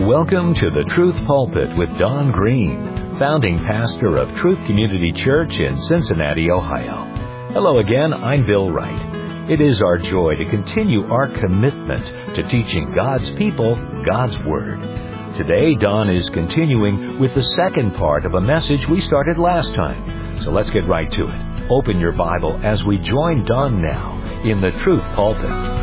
Welcome to the Truth Pulpit with Don Green, founding pastor of Truth Community Church in Cincinnati, Ohio. Hello again, I'm Bill Wright. It is our joy to continue our commitment to teaching God's people God's Word. Today, Don is continuing with the second part of a message we started last time. So let's get right to it. Open your Bible as we join Don now in the Truth Pulpit.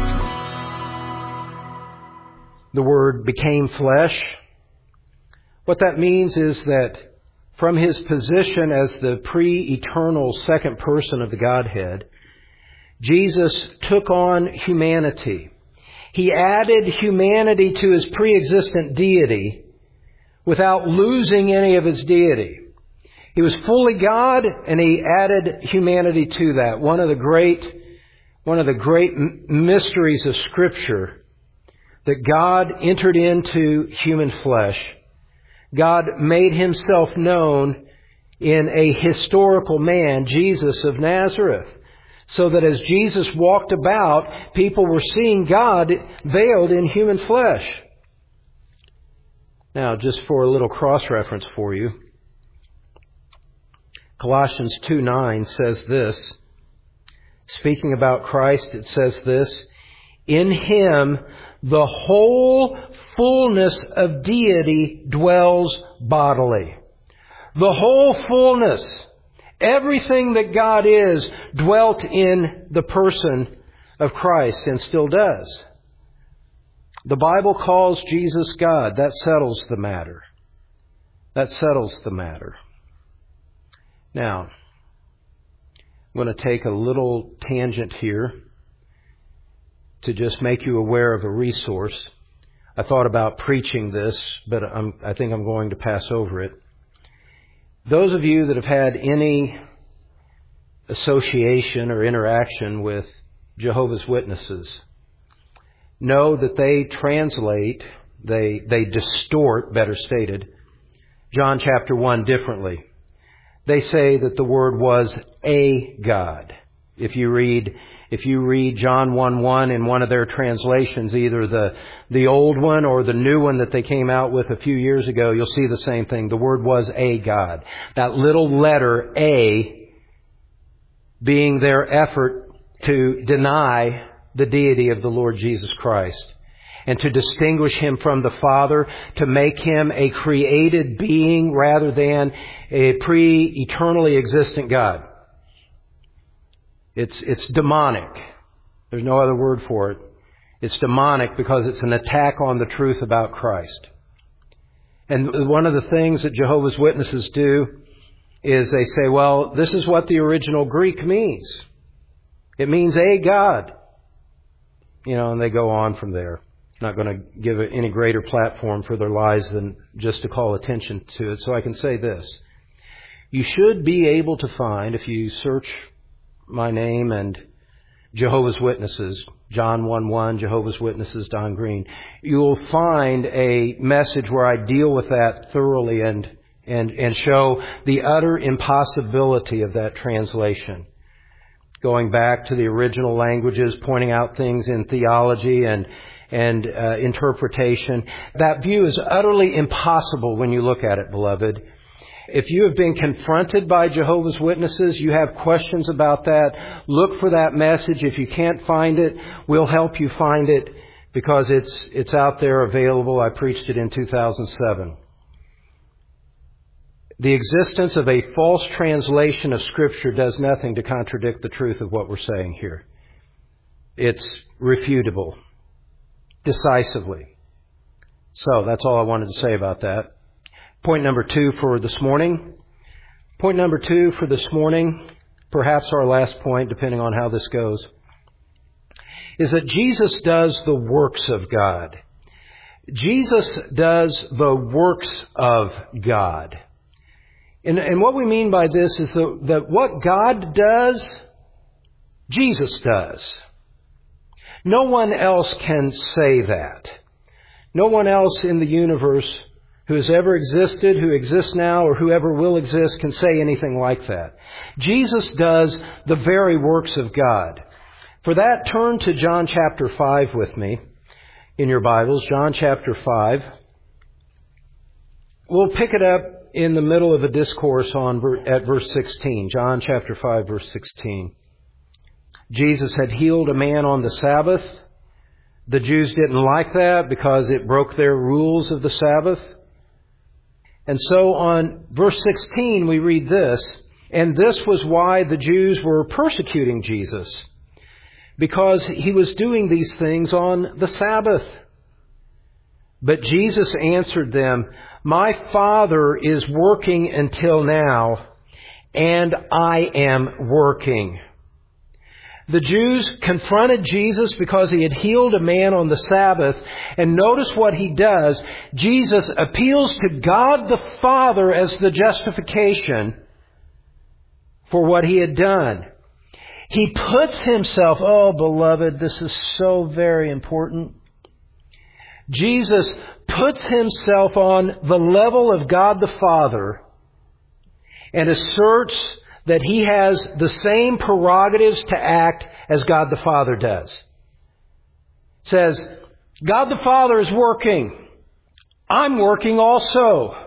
The Word became flesh. What that means is that from His position as the pre-eternal second person of the Godhead, Jesus took on humanity. He added humanity to His pre-existent deity without losing any of His deity. He was fully God, and He added humanity to that. One of the great mysteries of Scripture, that God entered into human flesh. God made Himself known in a historical man, Jesus of Nazareth, so that as Jesus walked about, people were seeing God veiled in human flesh. Now, just for a little cross-reference for you, Colossians 2:9 says this. Speaking about Christ, it says this: in Him the whole fullness of deity dwells bodily. The whole fullness, everything that God is, dwelt in the person of Christ and still does. The Bible calls Jesus God. That settles the matter. That settles the matter. Now, I'm going to take a little tangent here to just make you aware of a resource. I thought about preaching this, but I think I'm going to pass over it. Those of you that have had any association or interaction with Jehovah's Witnesses know that they translate, they distort, better stated, John chapter 1 differently. They say that the Word was a God. If you read John 1:1 in one of their translations, either the old one or the new one that they came out with a few years ago, you'll see the same thing. The Word was a God. That little letter A being their effort to deny the deity of the Lord Jesus Christ and to distinguish Him from the Father, to make Him a created being rather than a pre-eternally existent God. It's demonic. There's no other word for it. It's demonic because it's an attack on the truth about Christ. And one of the things that Jehovah's Witnesses do is they say, well, this is what the original Greek means. It means a God. And they go on from there. Not going to give it any greater platform for their lies than just to call attention to it. So I can say this. You should be able to find, if you search my name and Jehovah's Witnesses, John 1:1, Jehovah's Witnesses, Don Green, you will find a message where I deal with that thoroughly and show the utter impossibility of that translation. Going back to the original languages, pointing out things in theology and interpretation. That view is utterly impossible when you look at it, beloved. If you have been confronted by Jehovah's Witnesses, you have questions about that, look for that message. If you can't find it, we'll help you find it because it's out there available. I preached it in 2007. The existence of a false translation of Scripture does nothing to contradict the truth of what we're saying here. It's refutable, decisively. So that's all I wanted to say about that. Point number 2 for this morning. Point number 2 for this morning, perhaps our last point, depending on how this goes, is that Jesus does the works of God. Jesus does the works of God. And what we mean by this is that what God does, Jesus does. No one else can say that. No one else in the universe who has ever existed, who exists now, or whoever will exist can say anything like that. Jesus does the very works of God. For that, turn to John chapter 5 with me in your Bibles. John chapter 5. We'll pick it up in the middle of a discourse at verse 16, John chapter 5, verse 16. Jesus had healed a man on the Sabbath. The Jews didn't like that because it broke their rules of the Sabbath. And so on verse 16 we read this, and this was why the Jews were persecuting Jesus, because he was doing these things on the Sabbath. But Jesus answered them, "My Father is working until now, and I am working." The Jews confronted Jesus because he had healed a man on the Sabbath. And notice what he does. Jesus appeals to God the Father as the justification for what he had done. He puts himself, oh beloved, this is so very important. Jesus puts himself on the level of God the Father and asserts that he has the same prerogatives to act as God the Father does. Says, God the Father is working. I'm working also.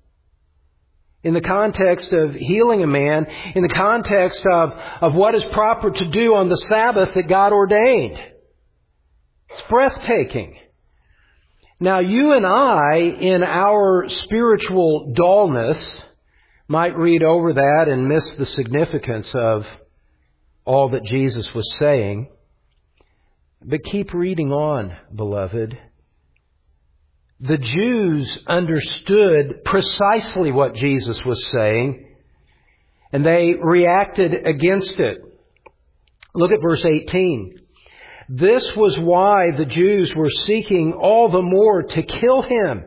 In the context of healing a man, in the context of what is proper to do on the Sabbath that God ordained. It's breathtaking. Now, you and I, in our spiritual dullness, might read over that and miss the significance of all that Jesus was saying. But keep reading on, beloved. The Jews understood precisely what Jesus was saying, and they reacted against it. Look at verse 18. This was why the Jews were seeking all the more to kill him,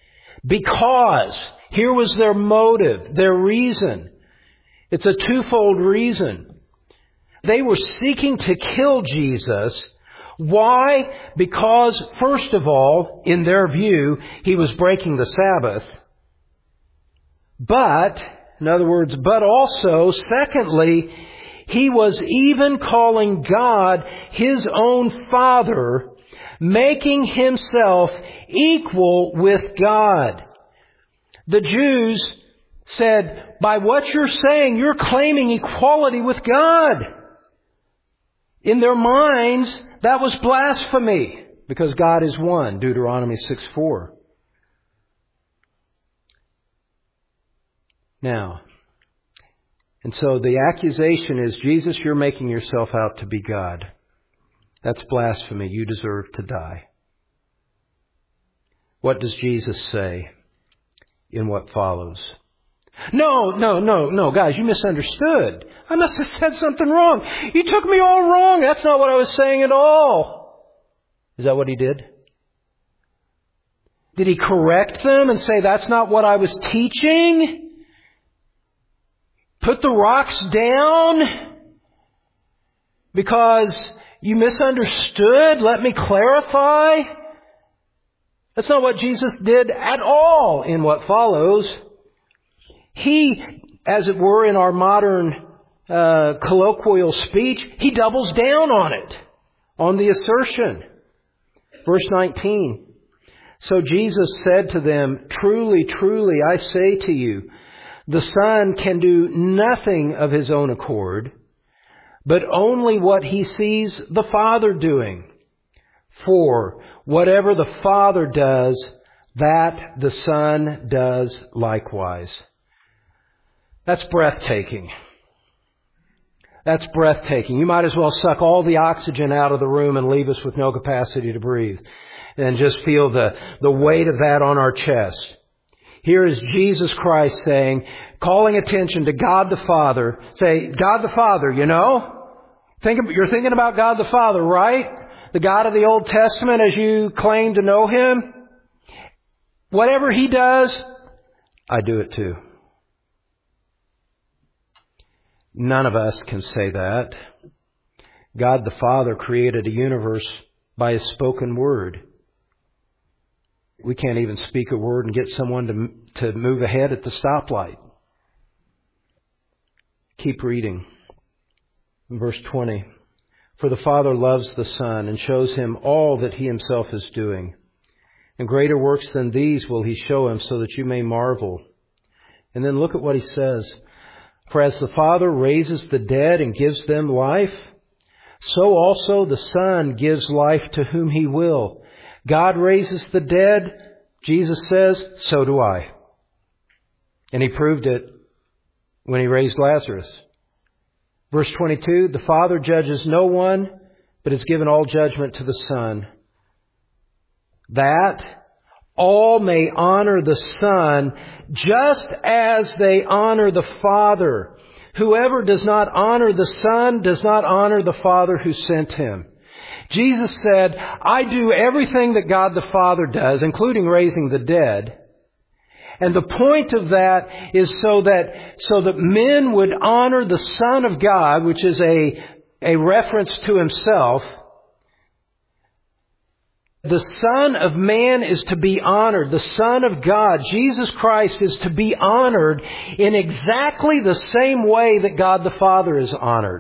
because here was their motive, their reason. It's a twofold reason. They were seeking to kill Jesus. Why? Because, first of all, in their view, he was breaking the Sabbath. But, in other words, but also, secondly, he was even calling God his own Father, making himself equal with God. The Jews said, by what you're saying, you're claiming equality with God. In their minds, that was blasphemy, because God is one, Deuteronomy 6:4. Now, and so the accusation is, Jesus, you're making yourself out to be God. That's blasphemy. You deserve to die. What does Jesus say in what follows? No, guys, you misunderstood. I must have said something wrong. You took me all wrong. That's not what I was saying at all. Is that what he did? Did he correct them and say, that's not what I was teaching? Put the rocks down because you misunderstood? Let me clarify. That's not what Jesus did at all in what follows. He, as it were, in our modern colloquial speech, he doubles down on it, on the assertion. Verse 19. So Jesus said to them, truly, truly, I say to you, the Son can do nothing of his own accord, but only what he sees the Father doing. For whatever the Father does, that the Son does likewise. That's breathtaking. That's breathtaking. You might as well suck all the oxygen out of the room and leave us with no capacity to breathe. And just feel the weight of that on our chest. Here is Jesus Christ saying, calling attention to God the Father. Say, God the Father, you know? You're thinking about God the Father, right? The God of the Old Testament as you claim to know him. Whatever he does, I do it too. None of us can say that. God the Father created a universe by his spoken word. We can't even speak a word and get someone to move ahead at the stoplight. Keep reading. Verse 20. For the Father loves the Son and shows him all that he himself is doing. And greater works than these will He show him, so that you may marvel. And then look at what He says. For as the Father raises the dead and gives them life, so also the Son gives life to whom He will. God raises the dead, Jesus says, so do I. And He proved it when He raised Lazarus. Verse 22, the Father judges no one, but has given all judgment to the Son, that all may honor the Son just as they honor the Father. Whoever does not honor the Son does not honor the Father who sent Him. Jesus said, I do everything that God the Father does, including raising the dead. And the point of that is so that men would honor the Son of God, which is a reference to Himself. The Son of Man is to be honored. The Son of God, Jesus Christ, is to be honored in exactly the same way that God the Father is honored.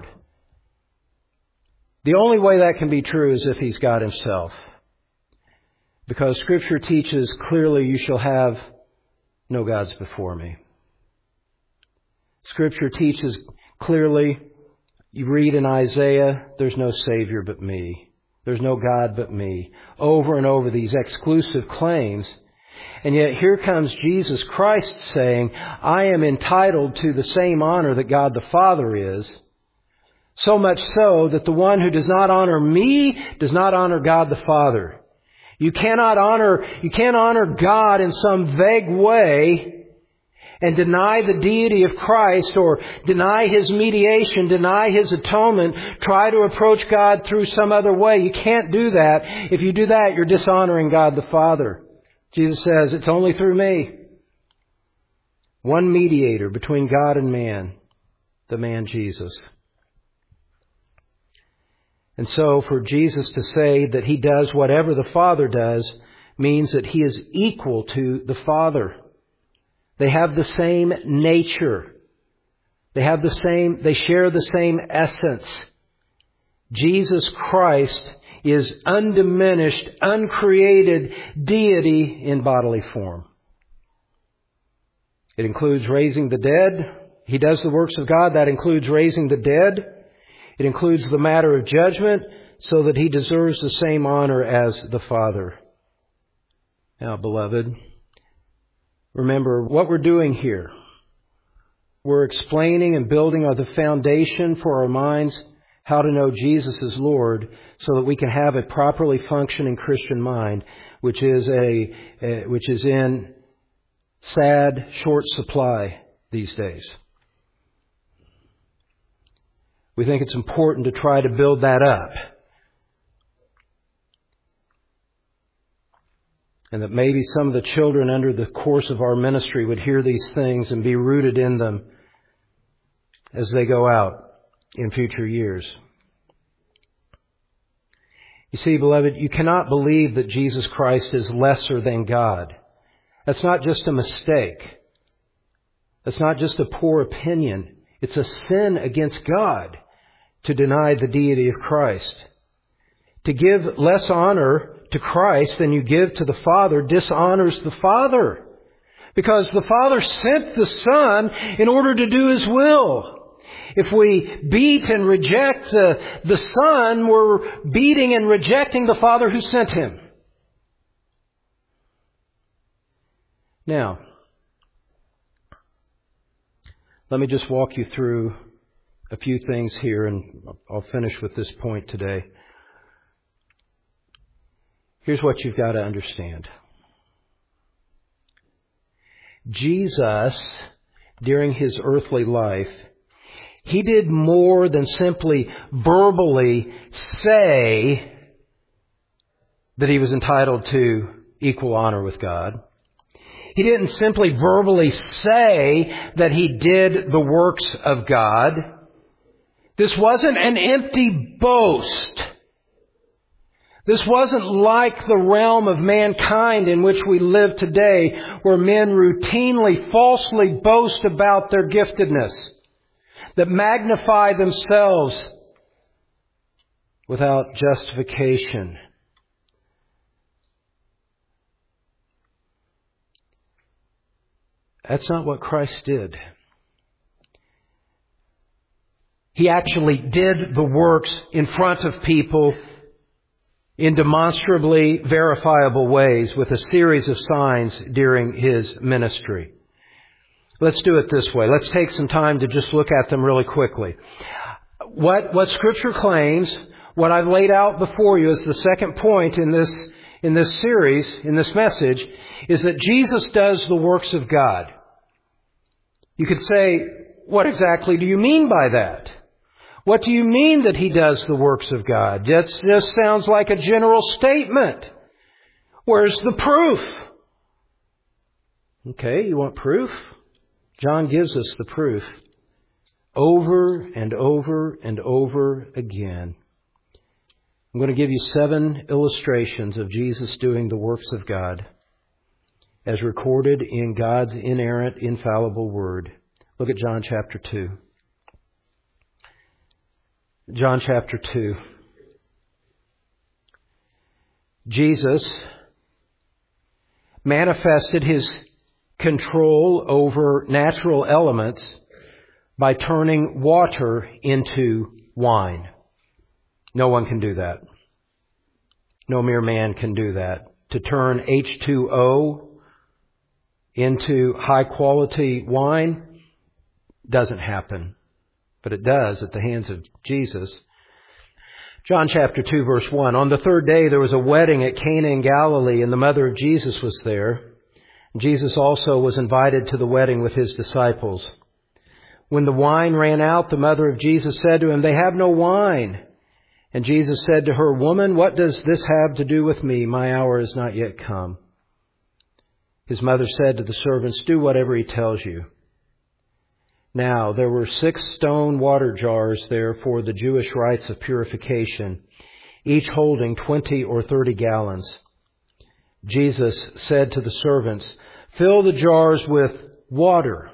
The only way that can be true is if He's God Himself. Because Scripture teaches clearly, you shall have no gods before me. Scripture teaches clearly, you read in Isaiah, there's no Savior but me. There's no God but me. Over and over these exclusive claims. And yet here comes Jesus Christ saying, I am entitled to the same honor that God the Father is. So much so that the one who does not honor me does not honor God the Father. You can't honor God in some vague way and deny the deity of Christ, or deny His mediation, deny His atonement, try to approach God through some other way. You can't do that. If you do that, you're dishonoring God the Father. Jesus says, it's only through me. One mediator between God and man, the man Jesus. And so for Jesus to say that He does whatever the Father does means that He is equal to the Father. They have the same nature. They share the same essence. Jesus Christ is undiminished, uncreated deity in bodily form. It includes raising the dead. He does the works of God. That includes raising the dead. It includes the matter of judgment, so that He deserves the same honor as the Father. Now, beloved, remember what we're doing here. We're explaining and building on the foundation for our minds how to know Jesus as Lord, so that we can have a properly functioning Christian mind, which is in sad short supply these days. We think it's important to try to build that up. And that maybe some of the children under the course of our ministry would hear these things and be rooted in them as they go out in future years. You see, beloved, you cannot believe that Jesus Christ is lesser than God. That's not just a mistake. That's not just a poor opinion. It's a sin against God to deny the deity of Christ. To give less honor to Christ than you give to the Father dishonors the Father. Because the Father sent the Son in order to do His will. If we beat and reject the Son, we're beating and rejecting the Father who sent Him. Now, let me just walk you through a few things here, and I'll finish with this point today. Here's what you've got to understand. Jesus, during His earthly life, He did more than simply verbally say that He was entitled to equal honor with God. He didn't simply verbally say that He did the works of God. This wasn't an empty boast. This wasn't like the realm of mankind in which we live today, where men routinely, falsely boast about their giftedness, that magnify themselves without justification. That's not what Christ did. He actually did the works in front of people in demonstrably verifiable ways with a series of signs during His ministry. Let's do it this way. Let's take some time to just look at them really quickly. What Scripture claims, what I've laid out before you as the second point in this series, in this message, is that Jesus does the works of God. You could say, what exactly do you mean by that? What do you mean that He does the works of God? That just sounds like a general statement. Where's the proof? Okay, you want proof? John gives us the proof over and over and over again. I'm going to give you 7 illustrations of Jesus doing the works of God as recorded in God's inerrant, infallible Word. Look at John chapter 2. John chapter 2. Jesus manifested His control over natural elements by turning water into wine. No one can do that. No mere man can do that. To turn H2O into high quality wine doesn't happen. But it does at the hands of Jesus. John chapter 2 verse 1. On the third day there was a wedding at Cana in Galilee, and the mother of Jesus was there. Jesus also was invited to the wedding with His disciples. When the wine ran out, the mother of Jesus said to Him, "They have no wine." And Jesus said to her, "Woman, what does this have to do with me? My hour is not yet come." His mother said to the servants, "Do whatever He tells you." Now, there were 6 stone water jars there for the Jewish rites of purification, each holding 20 or 30 gallons. Jesus said to the servants, "Fill the jars with water."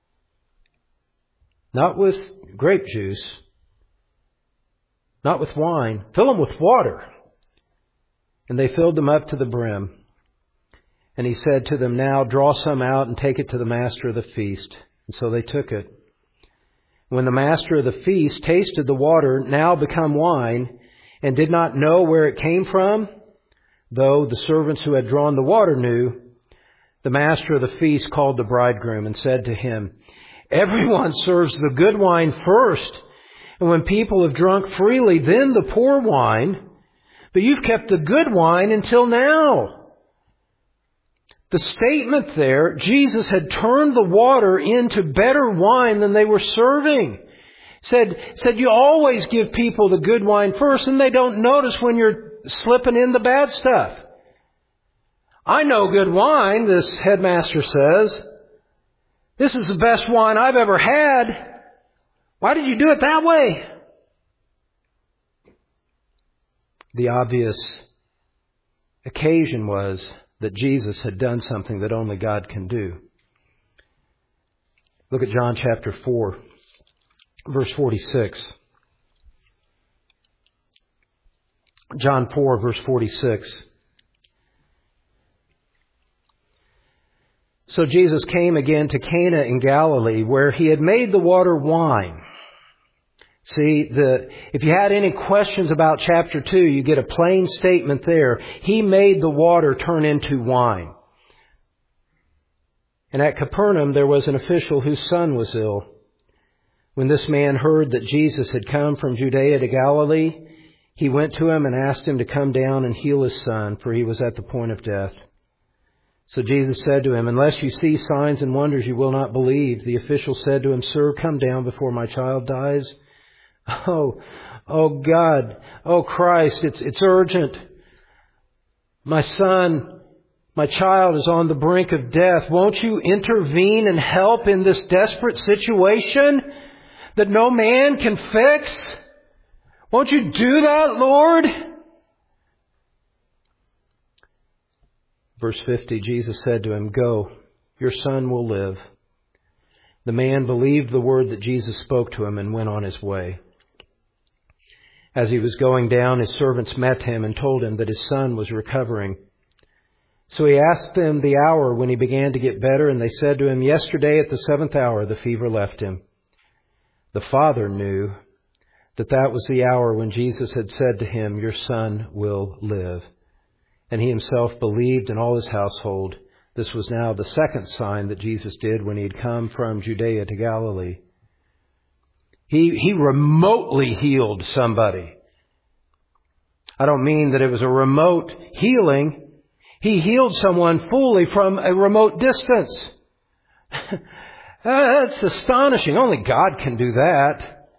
Not with grape juice, not with wine. Fill them with water. And they filled them up to the brim. And He said to them, "Now draw some out and take it to the master of the feast." And so they took it. When the master of the feast tasted the water, now become wine, and did not know where it came from, though the servants who had drawn the water knew, the master of the feast called the bridegroom and said to him, "Everyone serves the good wine first, and when people have drunk freely, then the poor wine. But you've kept the good wine until now." The statement there, Jesus had turned the water into better wine than they were serving. Said you always give people the good wine first, and they don't notice when you're slipping in the bad stuff. "I know good wine," this headmaster says. "This is the best wine I've ever had. Why did you do it that way?" The obvious occasion was that Jesus had done something that only God can do. Look at John chapter 4, verse 46. John 4, verse 46. So Jesus came again to Cana in Galilee, where He had made the water wine. See, if you had any questions about chapter 2, you get a plain statement there. He made the water turn into wine. And at Capernaum there was an official whose son was ill. When this man heard that Jesus had come from Judea to Galilee, he went to him and asked him to come down and heal his son, for he was at the point of death. So Jesus said to him, "Unless you see signs and wonders, you will not believe." The official said to him, "Sir, come down before my child dies." Oh God, oh Christ, it's urgent. My son, my child is on the brink of death. Won't you intervene and help in this desperate situation that no man can fix? Won't you do that, Lord? Verse 50, Jesus said to him, "Go, your son will live." The man believed the word that Jesus spoke to him and went on his way. As he was going down, his servants met him and told him that his son was recovering. So he asked them the hour when he began to get better, and they said to him, "Yesterday at the 7th hour the fever left him." The father knew that was the hour when Jesus had said to him, "Your son will live." And he himself believed, and all his household. This was now the second sign that Jesus did when he had come from Judea to Galilee. He remotely healed somebody. I don't mean that it was a remote healing. He healed someone fully from a remote distance. That's astonishing. Only God can do that.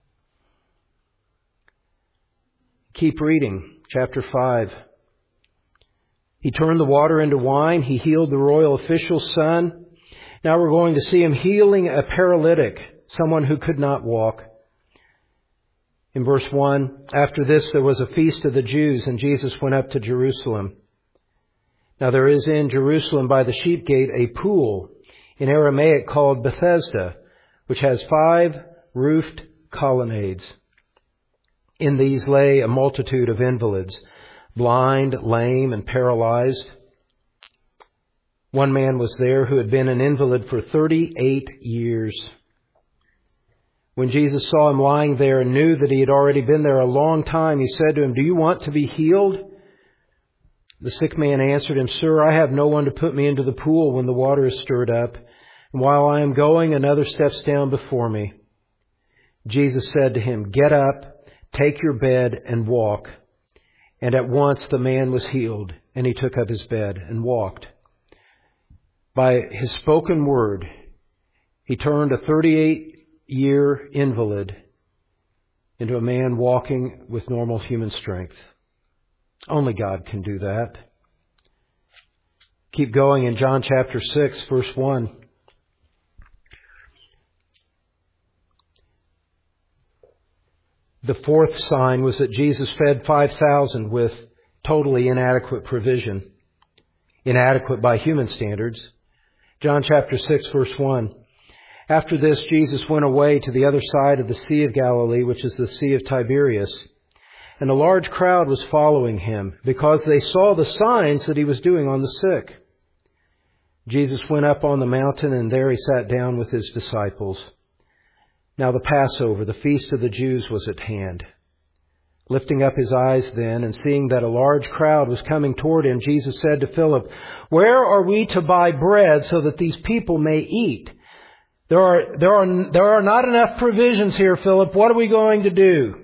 Keep reading. Chapter 5. He turned the water into wine. He healed the royal official's son. Now we're going to see him healing a paralytic, someone who could not walk. In verse 1, after this there was a feast of the Jews, and Jesus went up to Jerusalem. Now there is in Jerusalem by the sheep gate a pool, in Aramaic called Bethesda, which has 5 roofed colonnades. In these lay a multitude of invalids, blind, lame, and paralyzed. One man was there who had been an invalid for 38 years. When Jesus saw him lying there and knew that he had already been there a long time, he said to him, "Do you want to be healed?" The sick man answered him, "Sir, I have no one to put me into the pool when the water is stirred up. And while I am going, another steps down before me." Jesus said to him, "Get up, take your bed, and walk." And at once the man was healed, and he took up his bed and walked. By his spoken word, he turned a 38-year invalid into a man walking with normal human strength. Only God can do that. Keep going in John chapter 6, verse 1. The fourth sign was that Jesus fed 5,000 with totally inadequate provision. Inadequate by human standards. John chapter 6, verse 1. After this, Jesus went away to the other side of the Sea of Galilee, which is the Sea of Tiberias. And a large crowd was following him, because they saw the signs that he was doing on the sick. Jesus went up on the mountain, and there he sat down with his disciples. Now the Passover, the feast of the Jews, was at hand. Lifting up his eyes then, and seeing that a large crowd was coming toward him, Jesus said to Philip, "Where are we to buy bread so that these people may eat? There are not enough provisions here, Philip. What are we going to do?"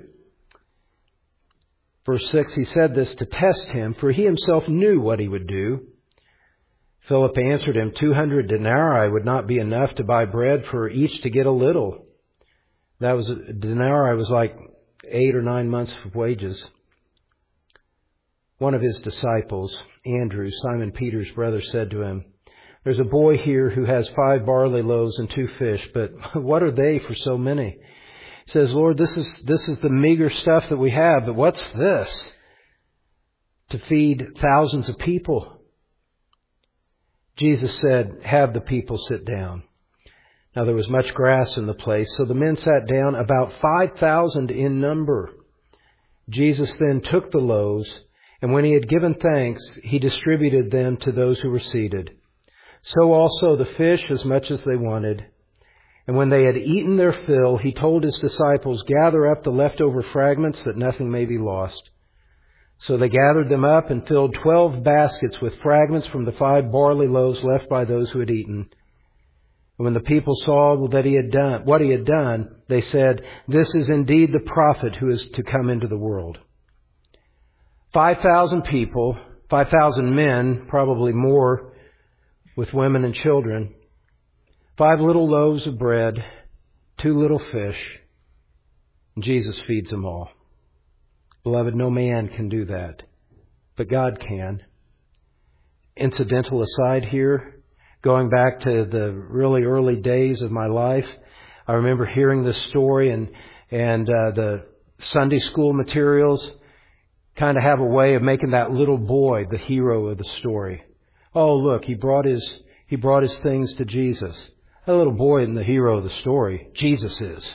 Verse 6, he said this to test him, for he himself knew what he would do. Philip answered him, 200 denarii would not be enough to buy bread for each to get a little. That was, a denarii was like 8 or 9 months of wages. One of his disciples, Andrew, Simon Peter's brother, said to him, "There's a boy here who has 5 barley loaves and 2 fish, but what are they for so many?" He says, "Lord, this is the meager stuff that we have, but what's this? To feed thousands of people." Jesus said, "Have the people sit down." Now there was much grass in the place, so the men sat down, about 5,000 in number. Jesus then took the loaves, and when he had given thanks, he distributed them to those who were seated. So also the fish, as much as they wanted. And when they had eaten their fill, he told his disciples, "Gather up the leftover fragments, that nothing may be lost." So they gathered them up and filled 12 baskets with fragments from the 5 barley loaves left by those who had eaten. And when the people saw what he had done, they said, "This is indeed the prophet who is to come into the world." 5,000 people, 5,000 men, probably more, with women and children. 5 little loaves of bread, 2 little fish, and Jesus feeds them all. Beloved, no man can do that, but God can. Incidental aside here, going back to the really early days of my life, I remember hearing this story, and the Sunday school materials kind of have a way of making that little boy the hero of the story. Oh, look, he brought his things to Jesus. That little boy isn't the hero of the story. Jesus is.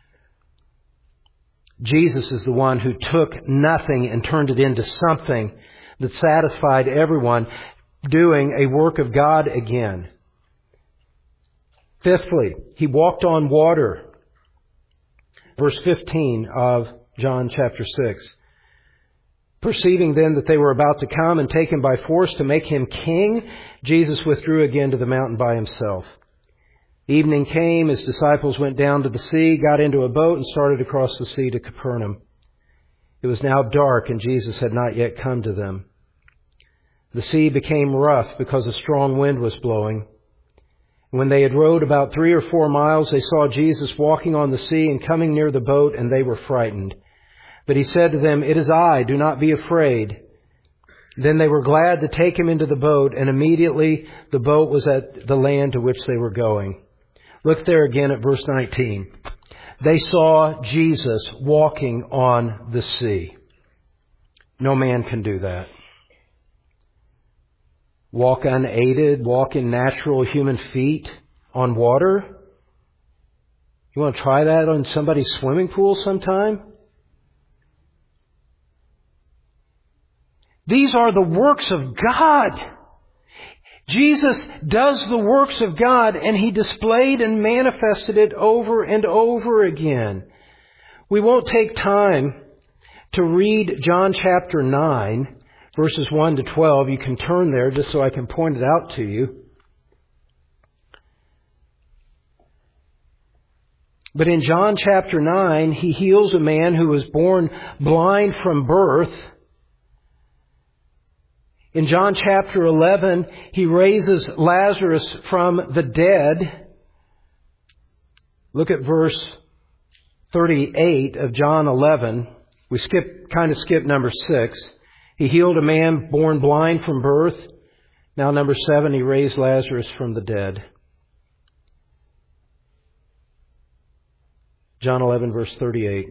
Jesus is the one who took nothing and turned it into something that satisfied everyone. doing a work of God again. Fifthly, He walked on water. Verse 15 of John chapter 6. Perceiving then that they were about to come and take Him by force to make Him king, Jesus withdrew again to the mountain by Himself. Evening came, His disciples went down to the sea, got into a boat, and started across the sea to Capernaum. It was now dark, and Jesus had not yet come to them. The sea became rough because a strong wind was blowing. When they had rowed about 3 or 4 miles, they saw Jesus walking on the sea and coming near the boat, and they were frightened. But He said to them, "It is I, do not be afraid." Then they were glad to take Him into the boat, and immediately the boat was at the land to which they were going. Look there again at verse 19. They saw Jesus walking on the sea. No man can do that. Walk unaided, walk in natural human feet on water. You want to try that on somebody's swimming pool sometime? These are the works of God. Jesus does the works of God, and He displayed and manifested it over and over again. We won't take time to read John chapter 9, verses 1 to 12. You can turn there just so I can point it out to you. But in John chapter 9, He heals a man who was born blind from birth. In John chapter 11, He raises Lazarus from the dead. Look at verse 38 of John 11. We kind of skip number 6. He healed a man born blind from birth. Now number 7, He raised Lazarus from the dead. John 11, verse 38.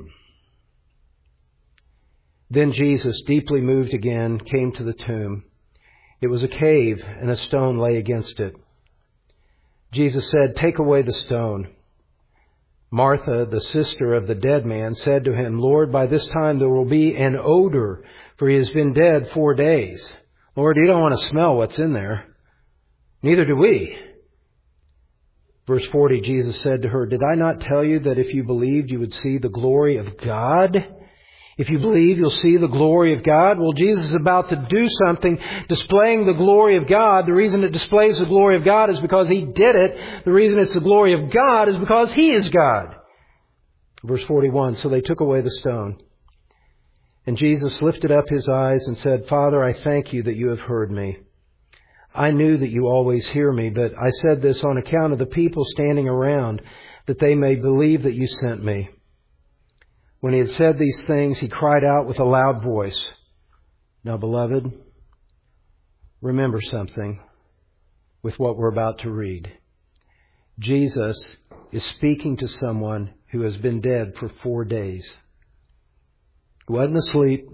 Then Jesus, deeply moved again, came to the tomb. It was a cave, and a stone lay against it. Jesus said, "Take away the stone." Martha, the sister of the dead man, said to Him, "Lord, by this time there will be an odor, for he has been dead 4 days." Lord, You don't want to smell what's in there. Neither do we. Verse 40, Jesus said to her, "Did I not tell you that if you believed, you would see the glory of God?" If you believe, you'll see the glory of God. Well, Jesus is about to do something displaying the glory of God. The reason it displays the glory of God is because He did it. The reason it's the glory of God is because He is God. Verse 41, so they took away the stone. And Jesus lifted up His eyes and said, "Father, I thank You that You have heard me. I knew that You always hear me, but I said this on account of the people standing around, that they may believe that You sent me." When He had said these things, He cried out with a loud voice. Now, beloved, remember something with what we're about to read. Jesus is speaking to someone who has been dead for 4 days. He wasn't asleep.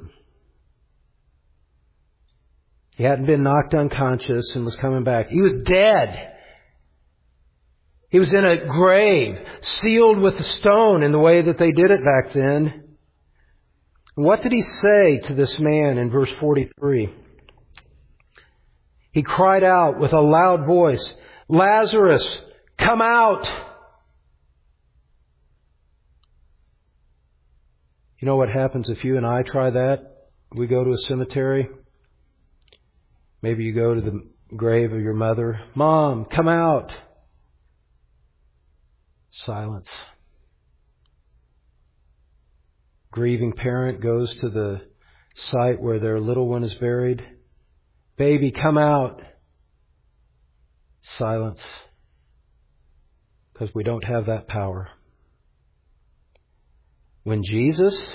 He hadn't been knocked unconscious and was coming back. He was dead. He was in a grave, sealed with a stone in the way that they did it back then. What did He say to this man in verse 43? He cried out with a loud voice, "Lazarus, come out!" You know what happens if you and I try that? We go to a cemetery. Maybe you go to the grave of your mother. "Mom, come out!" Silence. Grieving parent goes to the site where their little one is buried. "Baby, come out." Silence. Because we don't have that power. When Jesus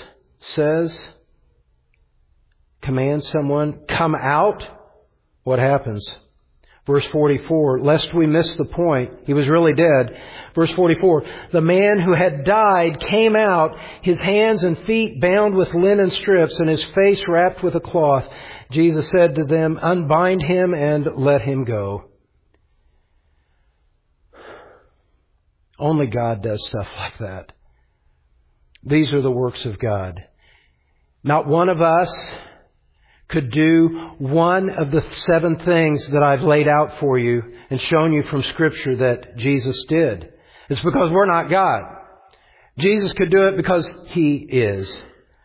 commands someone, "Come out," what happens? Verse 44, lest we miss the point, he was really dead. Verse 44, the man who had died came out, his hands and feet bound with linen strips and his face wrapped with a cloth. Jesus said to them, "Unbind him and let him go." Only God does stuff like that. These are the works of God. Not one of us could do one of the 7 things that I've laid out for you and shown you from Scripture that Jesus did. It's because we're not God. Jesus could do it because He is.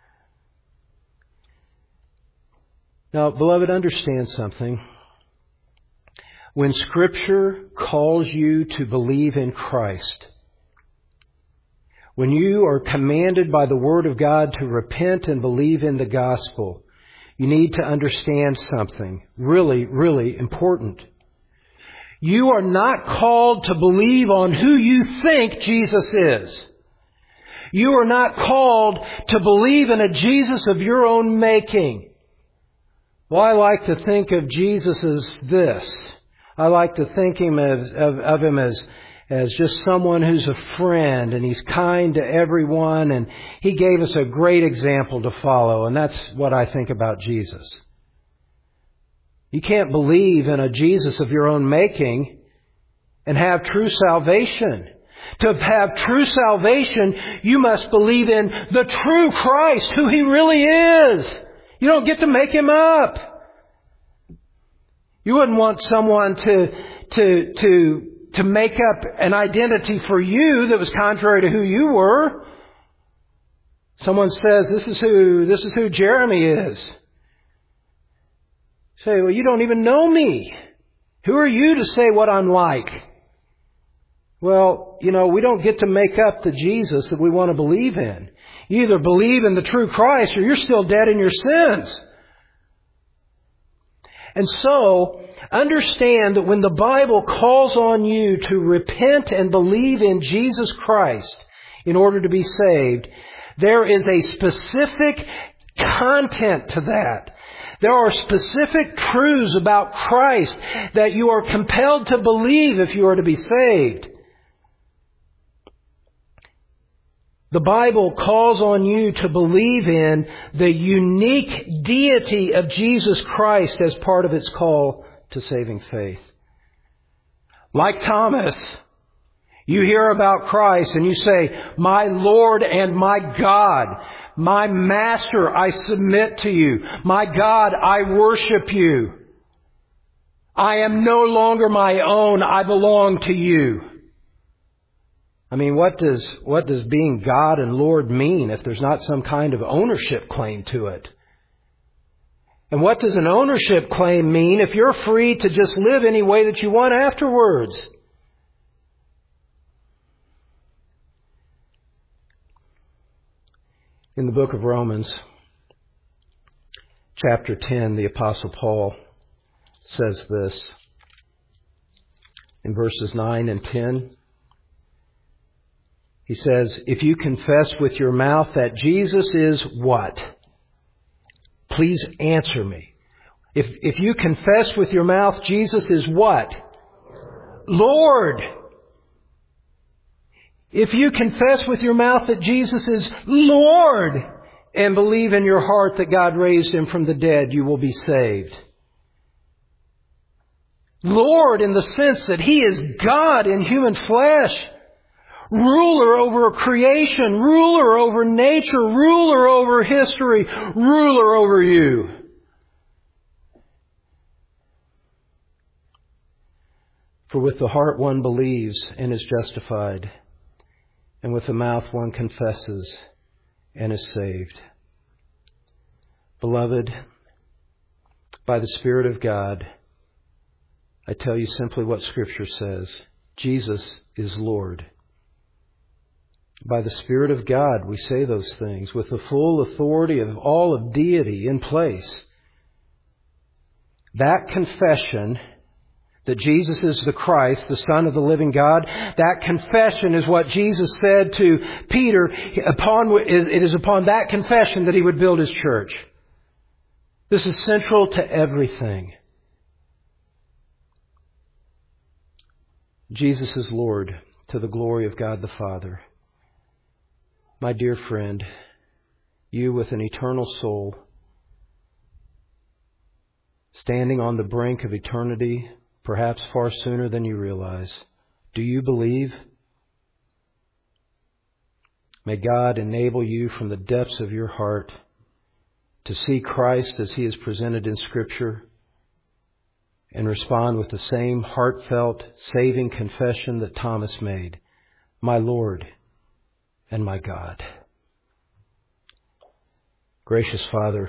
Now, beloved, understand something. When Scripture calls you to believe in Christ, when you are commanded by the Word of God to repent and believe in the gospel, you need to understand something really, really important. You are not called to believe on who you think Jesus is. You are not called to believe in a Jesus of your own making. Well, I like to think of Jesus as this. I like to think of Him as just someone who's a friend, and He's kind to everyone, and He gave us a great example to follow, and that's what I think about Jesus. You can't believe in a Jesus of your own making and have true salvation. To have true salvation, you must believe in the true Christ, who He really is. You don't get to make Him up. You wouldn't want someone to make up an identity for you that was contrary to who you were. Someone says, this is who Jeremy is. Say, well, you don't even know me. Who are you to say what I'm like? Well, we don't get to make up the Jesus that we want to believe in. You either believe in the true Christ or you're still dead in your sins. And so, understand that when the Bible calls on you to repent and believe in Jesus Christ in order to be saved, there is a specific content to that. There are specific truths about Christ that you are compelled to believe if you are to be saved. The Bible calls on you to believe in the unique deity of Jesus Christ as part of its call to saving faith. Like Thomas, you hear about Christ and you say, "My Lord and my God, my Master, I submit to you. My God, I worship you. I am no longer my own, I belong to you." I mean, what does being God and Lord mean if there's not some kind of ownership claim to it? And what does an ownership claim mean if you're free to just live any way that you want afterwards? In the book of Romans, chapter 10, the Apostle Paul says this in verses 9 and 10. He says, if you confess with your mouth that Jesus is what? Please answer me. If you confess with your mouth Jesus is what? Lord. If you confess with your mouth that Jesus is Lord and believe in your heart that God raised Him from the dead, you will be saved. Lord in the sense that He is God in human flesh. Ruler over creation, ruler over nature, ruler over history, ruler over you. For with the heart one believes and is justified, and with the mouth one confesses and is saved. Beloved, by the Spirit of God, I tell you simply what Scripture says. Jesus is Lord. By the Spirit of God, we say those things with the full authority of all of deity in place. That confession that Jesus is the Christ, the Son of the living God, that confession is what Jesus said to Peter. It is upon that confession that He would build His church. This is central to everything. Jesus is Lord to the glory of God the Father. My dear friend, you with an eternal soul, standing on the brink of eternity, perhaps far sooner than you realize, do you believe? May God enable you from the depths of your heart to see Christ as He is presented in Scripture and respond with the same heartfelt, saving confession that Thomas made, my Lord and my God. Gracious Father,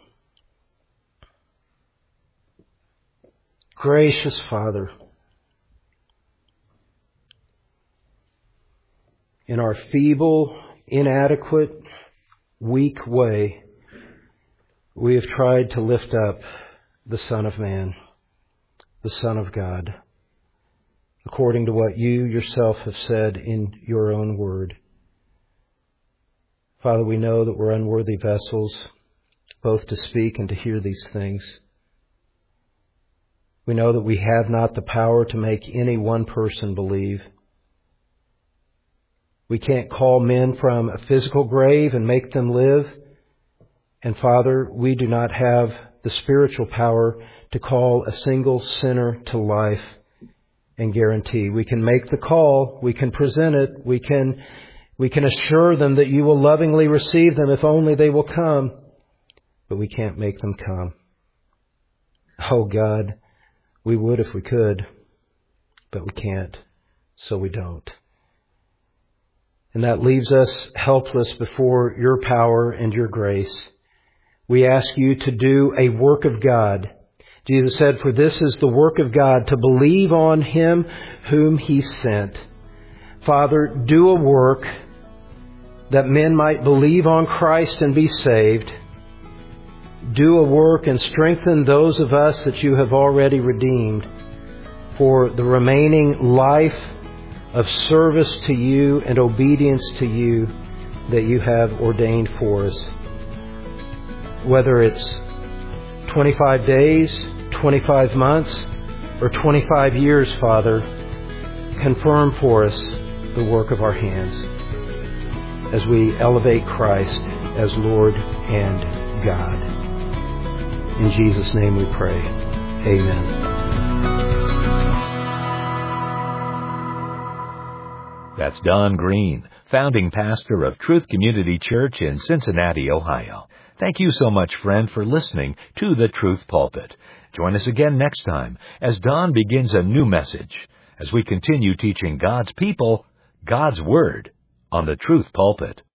in our feeble, inadequate, weak way, we have tried to lift up the Son of Man, the Son of God, according to what you yourself have said in your own word. Father, we know that we're unworthy vessels, both to speak and to hear these things. We know that we have not the power to make any one person believe. We can't call men from a physical grave and make them live. And Father, we do not have the spiritual power to call a single sinner to life and guarantee. We can make the call, we can present it, we can assure them that you will lovingly receive them if only they will come, but we can't make them come. Oh God, we would if we could, but we can't, so we don't. And that leaves us helpless before your power and your grace. We ask you to do a work of God. Jesus said, for this is the work of God, to believe on Him whom He sent. Father, do a work that men might believe on Christ and be saved. Do a work and strengthen those of us that you have already redeemed for the remaining life of service to you and obedience to you that you have ordained for us. Whether it's 25 days, 25 months, or 25 years, Father, confirm for us the work of our hands as we elevate Christ as Lord and God. In Jesus' name we pray. Amen. That's Don Green, founding pastor of Truth Community Church in Cincinnati, Ohio. Thank you so much, friend, for listening to The Truth Pulpit. Join us again next time as Don begins a new message as we continue teaching God's people God's Word on The Truth Pulpit.